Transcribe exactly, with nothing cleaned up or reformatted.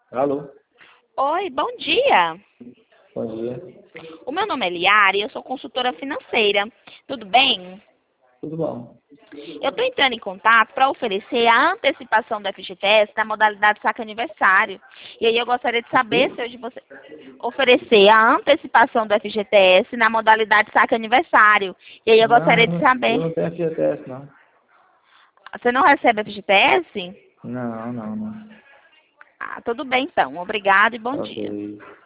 Alô? Oi, bom dia. Bom dia. O meu nome é Liara e eu sou consultora financeira. Tudo bem? Tudo bom? Eu estou entrando em contato para oferecer a antecipação do F G T S na modalidade saque aniversário. E aí eu gostaria de O saber se quê? hoje você oferecer a antecipação do F G T S na modalidade saque aniversário. E aí eu Não, gostaria de não, eu saber, não tenho F G T S, não. você não recebe F G T S? Não, não, não. Ah, tudo bem então. Obrigada e bom dia. Ok.